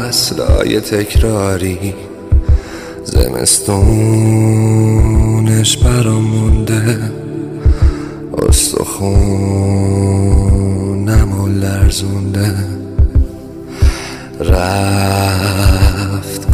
فصلای تکراری، زمستونش برام مونده، استخونمو لرزونده. رفت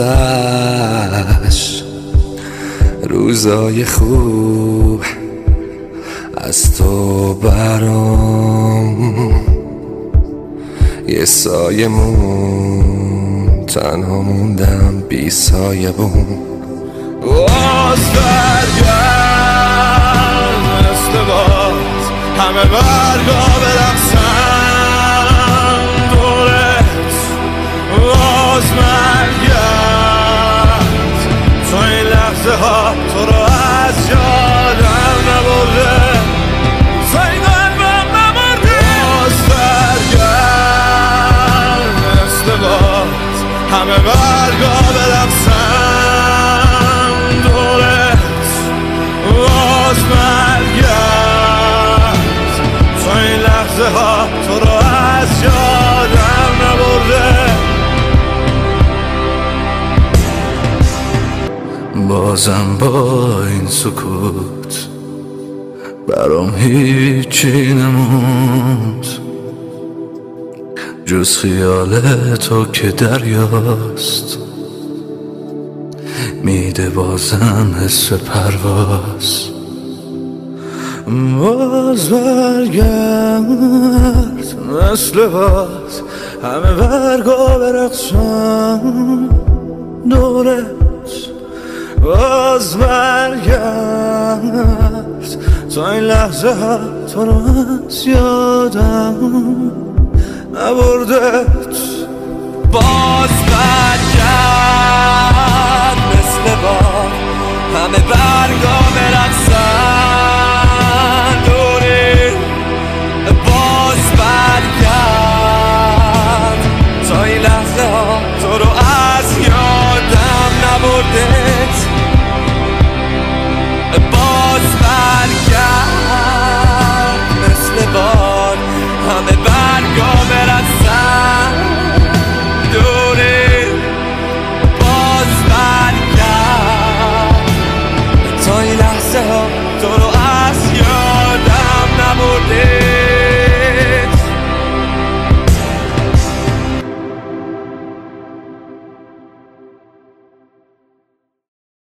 گذشت روزای خوب، از تو برام یه سایه مون، تنها موندم بی سایه بون. باز برگرد مثل باز، همه برگا برقصن دورت. باز برگرد تو این لحظه ها تو رو از یادم نبرده، همه برگا برقصن دورت. باز برگرد تو این لحظه ها تو رو از یادم نبرده. بازم با این سکوت برام هیچی نموند جز خیال تو که دریاست، میده بازم حس پرواز. باز برگرد مثل باز، همه برگا برقصن دورت. باز برگرد تا این لحظه ها تو رو از یادم نبردت. باز برگرد مثل بار، همه برگا برقصن دوری. باز برگرد تا این لحظه ها تو رو از یادم نبردت.